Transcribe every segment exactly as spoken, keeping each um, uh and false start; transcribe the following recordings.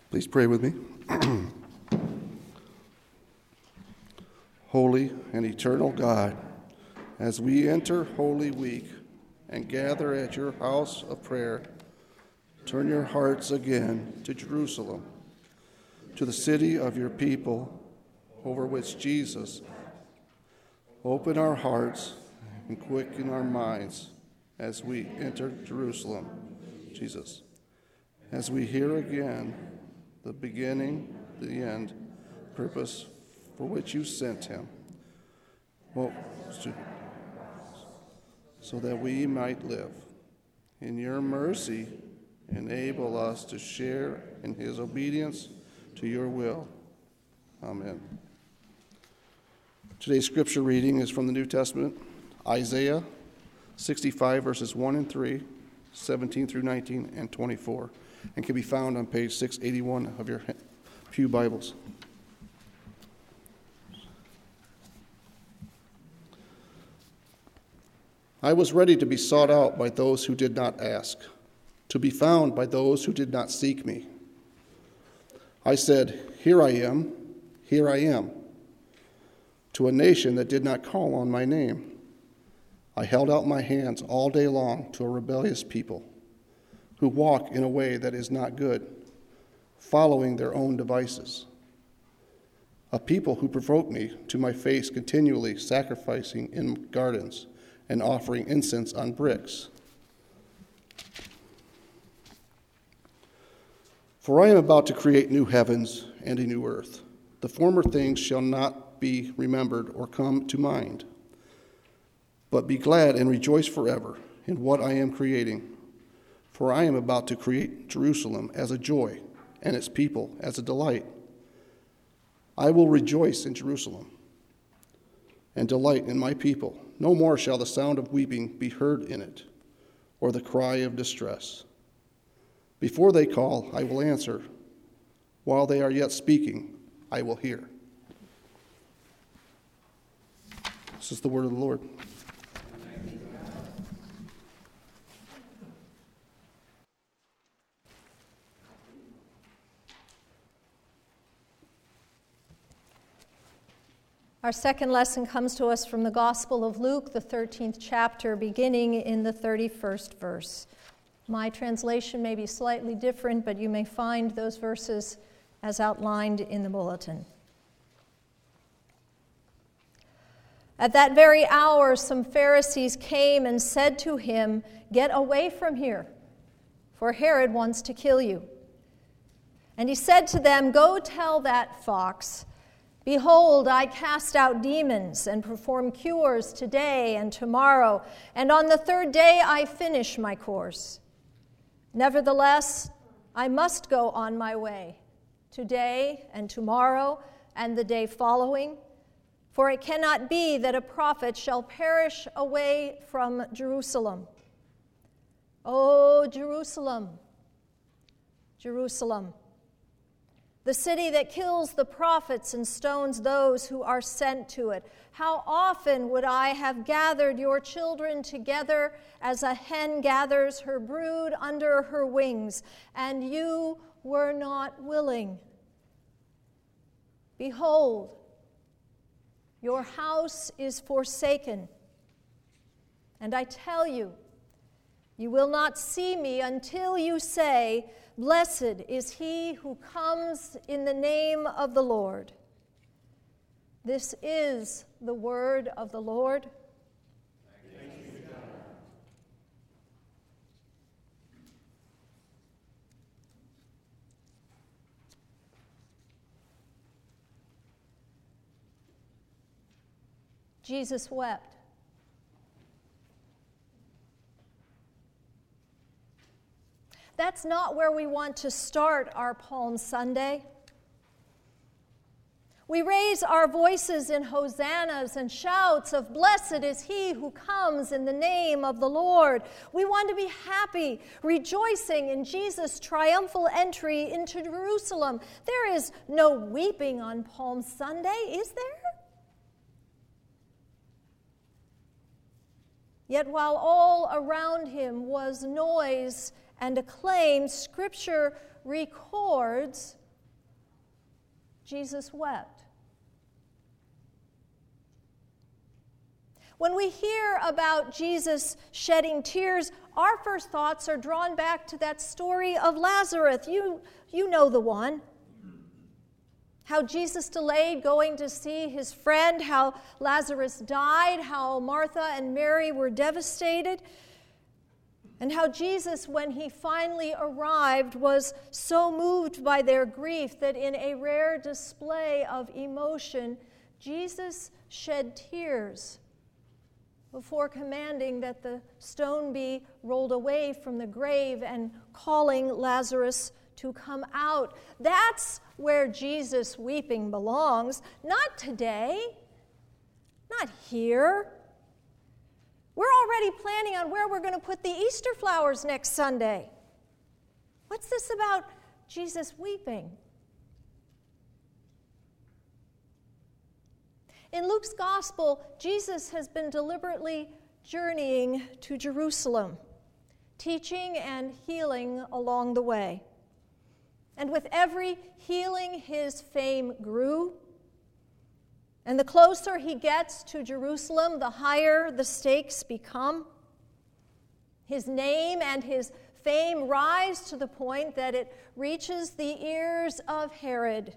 Please pray with me. Holy and eternal God, as we enter Holy Week and gather at your house of prayer, turn your hearts again to Jerusalem, to the city of your people over which Jesus. Open our hearts and quicken our minds as we enter Jerusalem, Jesus, as we hear again the beginning, the end, purpose for which you sent him, well, so that we might live. In your mercy, enable us to share in his obedience to your will. Amen. Today's scripture reading is from the New Testament, Isaiah sixty-five, verses one and three, seventeen through nineteen, and twenty-four, and can be found on page six eighty-one of your Pew Bibles. I was ready to be sought out by those who did not ask, to be found by those who did not seek me. I said, "Here I am, here I am," to a nation that did not call on my name. I held out my hands all day long to a rebellious people who walk in a way that is not good, following their own devices. A people who provoke me to my face continually, sacrificing in gardens and offering incense on bricks. For I am about to create new heavens and a new earth. The former things shall not be remembered or come to mind. But be glad and rejoice forever in what I am creating. For I am about to create Jerusalem as a joy and its people as a delight. I will rejoice in Jerusalem and delight in my people. No more shall the sound of weeping be heard in it, or the cry of distress. Before they call, I will answer. While they are yet speaking, I will hear. This is the word of the Lord. Our second lesson comes to us from the Gospel of Luke, the thirteenth chapter, beginning in the thirty-first verse. My translation may be slightly different, but you may find those verses as outlined in the bulletin. At that very hour, some Pharisees came and said to him, "Get away from here, for Herod wants to kill you." And he said to them, "Go tell that fox, behold, I cast out demons and perform cures today and tomorrow, and on the third day I finish my course. Nevertheless, I must go on my way, today and tomorrow and the day following, for it cannot be that a prophet shall perish away from Jerusalem. O Jerusalem, Jerusalem, the city that kills the prophets and stones those who are sent to it. How often would I have gathered your children together as a hen gathers her brood under her wings, and you were not willing. Behold, your house is forsaken. And I tell you, you will not see me until you say, 'Blessed is he who comes in the name of the Lord.'" This is the word of the Lord. Thanks be to God. Jesus wept. That's not where we want to start our Palm Sunday. We raise our voices in hosannas and shouts of "Blessed is he who comes in the name of the Lord." We want to be happy, rejoicing in Jesus' triumphal entry into Jerusalem. There is no weeping on Palm Sunday, is there? Yet while all around him was noise and acclaim, Scripture records Jesus wept. When we hear about Jesus shedding tears, our first thoughts are drawn back to that story of Lazarus. You, you know the one. How Jesus delayed going to see his friend, how Lazarus died, how Martha and Mary were devastated, and how Jesus, when he finally arrived, was so moved by their grief that in a rare display of emotion, Jesus shed tears before commanding that the stone be rolled away from the grave and calling Lazarus to come out. That's where Jesus weeping belongs, not today, not here. We're already planning on where we're going to put the Easter flowers next Sunday. What's this about Jesus weeping? In Luke's gospel, Jesus has been deliberately journeying to Jerusalem, teaching and healing along the way. And with every healing, his fame grew. And the closer he gets to Jerusalem, the higher the stakes become. His name and his fame rise to the point that it reaches the ears of Herod.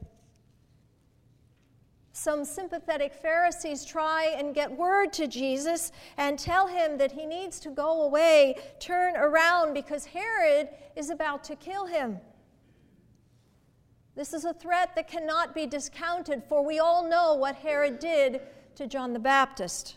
Some sympathetic Pharisees try and get word to Jesus and tell him that he needs to go away, turn around, because Herod is about to kill him. This is a threat that cannot be discounted, for we all know what Herod did to John the Baptist.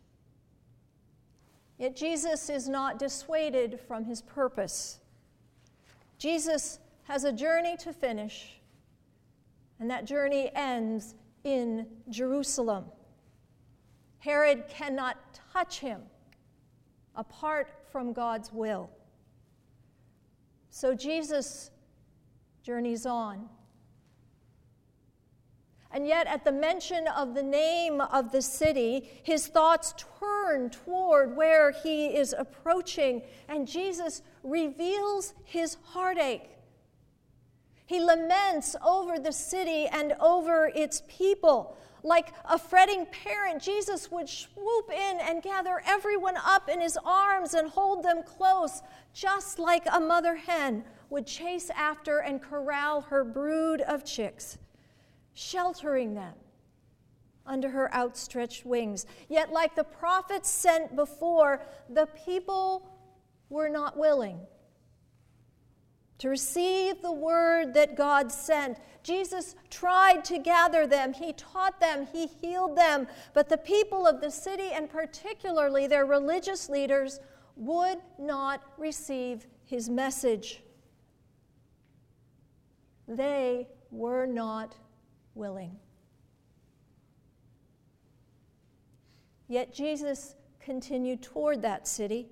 Yet Jesus is not dissuaded from his purpose. Jesus has a journey to finish, and that journey ends in Jerusalem. Herod cannot touch him apart from God's will. So Jesus journeys on. And yet, at the mention of the name of the city, his thoughts turn toward where he is approaching, and Jesus reveals his heartache. He laments over the city and over its people. Like a fretting parent, Jesus would swoop in and gather everyone up in his arms and hold them close, just like a mother hen would chase after and corral her brood of chicks, sheltering them under her outstretched wings. Yet, like the prophets sent before, the people were not willing to receive the word that God sent. Jesus tried to gather them. He taught them. He healed them. But the people of the city, and particularly their religious leaders, would not receive his message. They were not willing. Yet Jesus continued toward that city.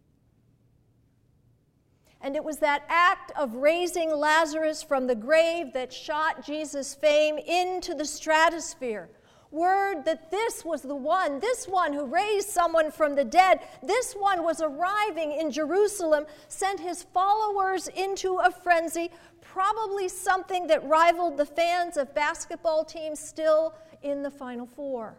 And it was that act of raising Lazarus from the grave that shot Jesus' fame into the stratosphere. Word that this was the one, this one who raised someone from the dead, this one was arriving in Jerusalem, sent his followers into a frenzy, probably something that rivaled the fans of basketball teams still in the Final Four.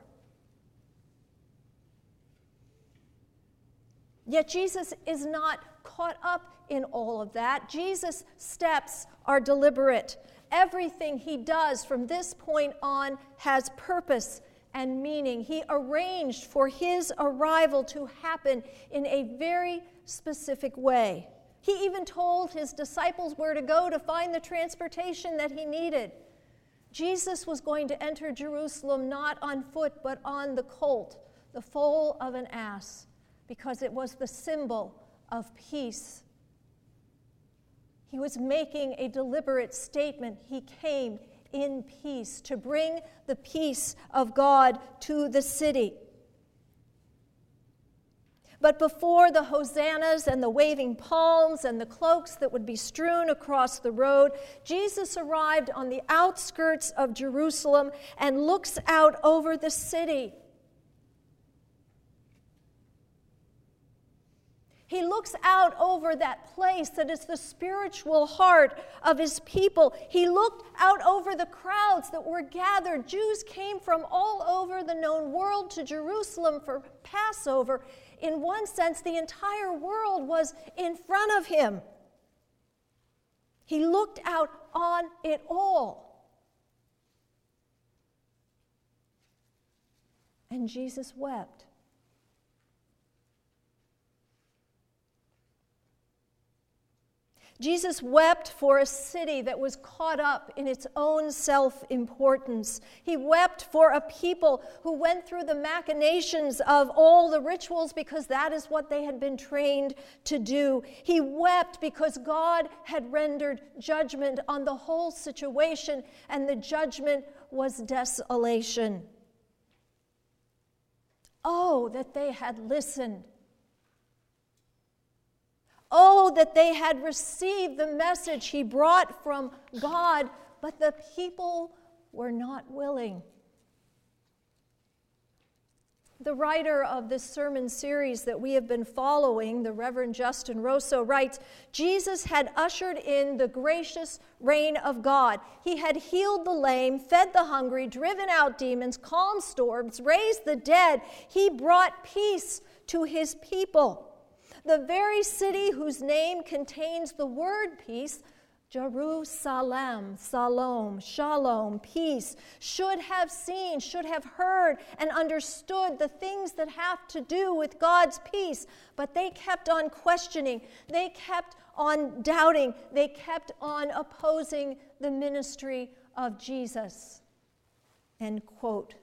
Yet Jesus is not caught up in all of that. Jesus' steps are deliberate. Everything he does from this point on has purpose and meaning. He arranged for his arrival to happen in a very specific way. He even told his disciples where to go to find the transportation that he needed. Jesus was going to enter Jerusalem not on foot, but on the colt, the foal of an ass, because it was the symbol of peace. He was making a deliberate statement. He came in peace to bring the peace of God to the city. But before the hosannas and the waving palms and the cloaks that would be strewn across the road, Jesus arrived on the outskirts of Jerusalem and looks out over the city. He looks out over that place that is the spiritual heart of his people. He looked out over the crowds that were gathered. Jews came from all over the known world to Jerusalem for Passover. In one sense, the entire world was in front of him. He looked out on it all. And Jesus wept. Jesus wept for a city that was caught up in its own self-importance. He wept for a people who went through the machinations of all the rituals because that is what they had been trained to do. He wept because God had rendered judgment on the whole situation, and the judgment was desolation. Oh, that they had listened. Oh, that they had received the message he brought from God, but the people were not willing. The writer of this sermon series that we have been following, the Reverend Justin Rosso, writes, Jesus had ushered in the gracious reign of God. He had healed the lame, fed the hungry, driven out demons, calmed storms, raised the dead. He brought peace to his people. The very city whose name contains the word peace, Jerusalem, Salom, Shalom, peace, should have seen, should have heard, and understood the things that have to do with God's peace. But they kept on questioning. They kept on doubting. They kept on opposing the ministry of Jesus. End quote.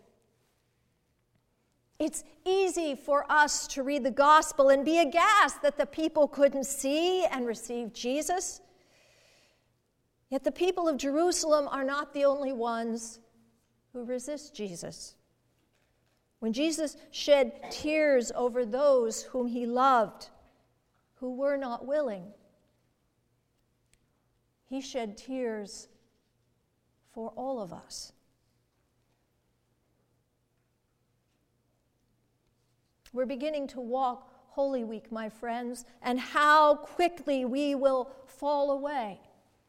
It's easy for us to read the gospel and be aghast that the people couldn't see and receive Jesus. Yet the people of Jerusalem are not the only ones who resist Jesus. When Jesus shed tears over those whom he loved, who were not willing, he shed tears for all of us. We're beginning to walk Holy Week, my friends, and how quickly we will fall away.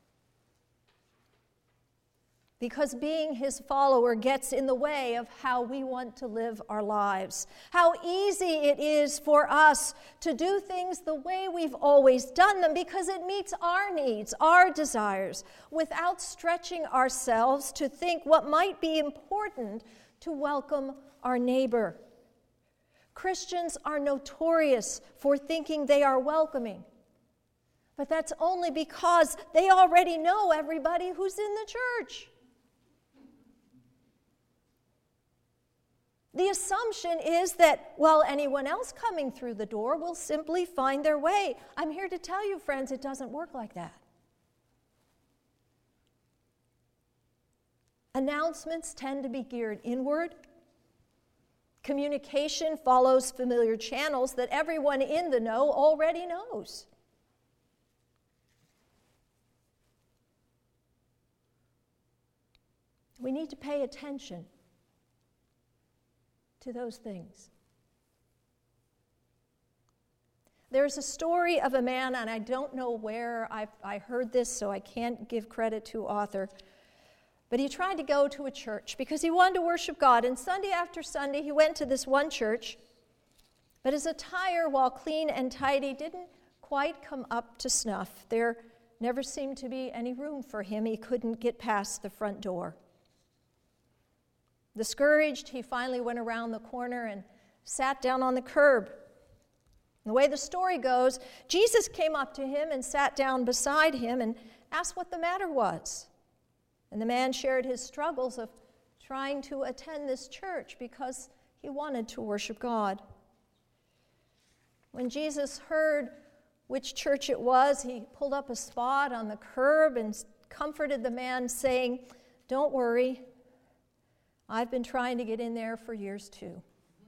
Because being his follower gets in the way of how we want to live our lives. How easy it is for us to do things the way we've always done them because it meets our needs, our desires, without stretching ourselves to think what might be important to welcome our neighbor. Christians are notorious for thinking they are welcoming. But that's only because they already know everybody who's in the church. The assumption is that, well, anyone else coming through the door will simply find their way. I'm here to tell you, friends, it doesn't work like that. Announcements tend to be geared inward. Communication follows familiar channels that everyone in the know already knows. We need to pay attention to those things. There's a story of a man, and I don't know where I've, I heard this, so I can't give credit to author. But he tried to go to a church because he wanted to worship God. And Sunday after Sunday, he went to this one church. But his attire, while clean and tidy, didn't quite come up to snuff. There never seemed to be any room for him. He couldn't get past the front door. Discouraged, he finally went around the corner and sat down on the curb. The way the story goes, Jesus came up to him and sat down beside him and asked what the matter was. And the man shared his struggles of trying to attend this church because he wanted to worship God. When Jesus heard which church it was, he pulled up a spot on the curb and comforted the man, saying, "Don't worry, I've been trying to get in there for years too."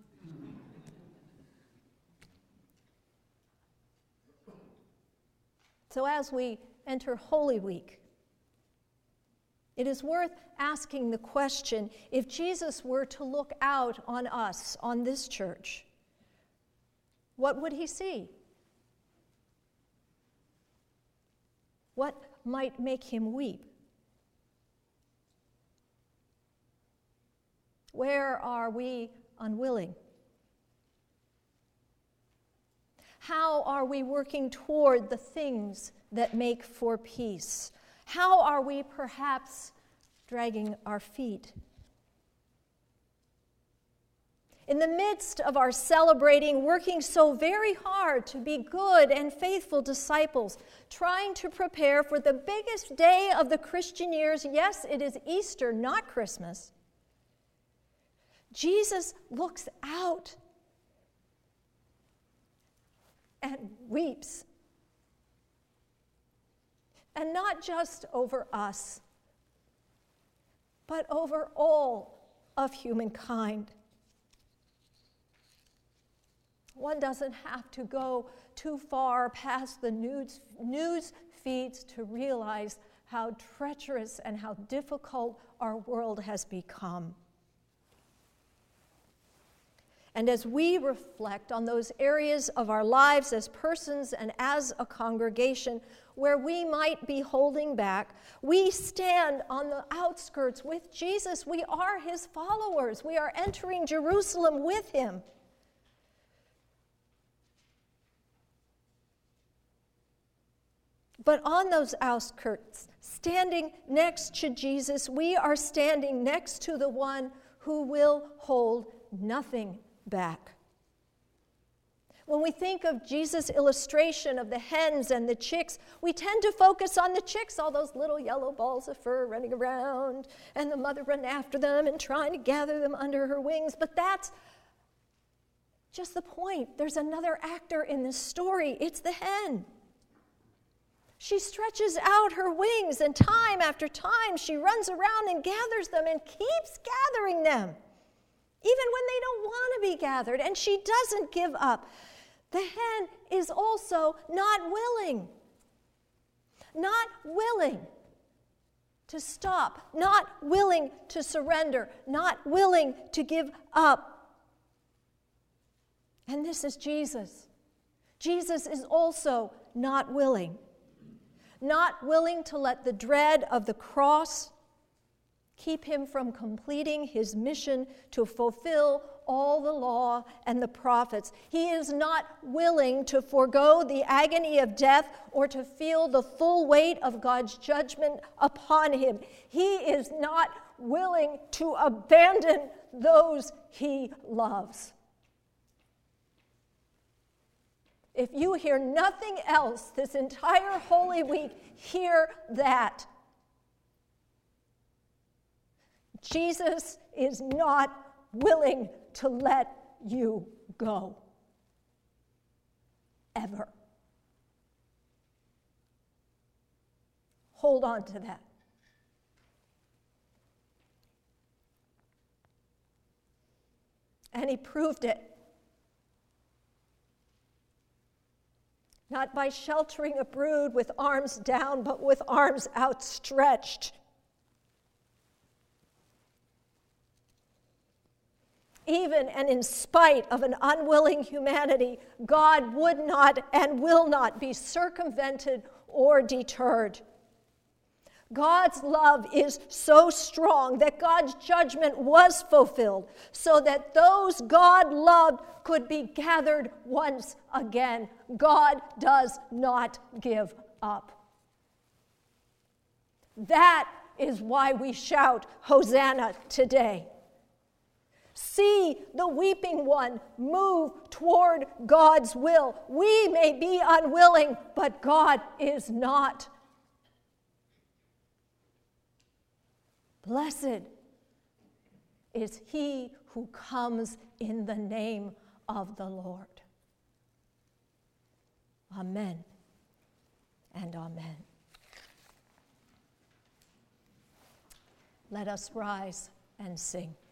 So as we enter Holy Week, it is worth asking the question, if Jesus were to look out on us, on this church, what would he see? What might make him weep? Where are we unwilling? How are we working toward the things that make for peace? How are we perhaps dragging our feet? In the midst of our celebrating, working so very hard to be good and faithful disciples, trying to prepare for the biggest day of the Christian years, yes, it is Easter, not Christmas, Jesus looks out and weeps. And not just over us, but over all of humankind. One doesn't have to go too far past the news, news feeds to realize how treacherous and how difficult our world has become. And as we reflect on those areas of our lives as persons and as a congregation where we might be holding back, we stand on the outskirts with Jesus. We are his followers. We are entering Jerusalem with him. But on those outskirts, standing next to Jesus, we are standing next to the one who will hold nothing back. When we think of Jesus' illustration of the hens and the chicks, we tend to focus on the chicks, all those little yellow balls of fur running around, and the mother running after them and trying to gather them under her wings. But that's just the point. There's another actor in this story. It's the hen. She stretches out her wings, and time after time she runs around and gathers them and keeps gathering them, even when they don't want to be gathered, and she doesn't give up. The hen is also not willing, not willing to stop, not willing to surrender, not willing to give up. And this is Jesus. Jesus is also not willing. Not willing to let the dread of the cross keep him from completing his mission to fulfill all the law and the prophets. He is not willing to forego the agony of death or to feel the full weight of God's judgment upon him. He is not willing to abandon those he loves. If you hear nothing else this entire Holy Week, hear that. Jesus is not willing to let you go. Ever. Hold on to that. And he proved it. Not by sheltering a brood with arms down, but with arms outstretched. Even and in spite of an unwilling humanity, God would not and will not be circumvented or deterred. God's love is so strong that God's judgment was fulfilled so that those God loved could be gathered once again. God does not give up. That is why we shout, Hosanna today. See the weeping one move toward God's will. We may be unwilling, but God is not. Blessed is he who comes in the name of the Lord. Amen and amen. Let us rise and sing.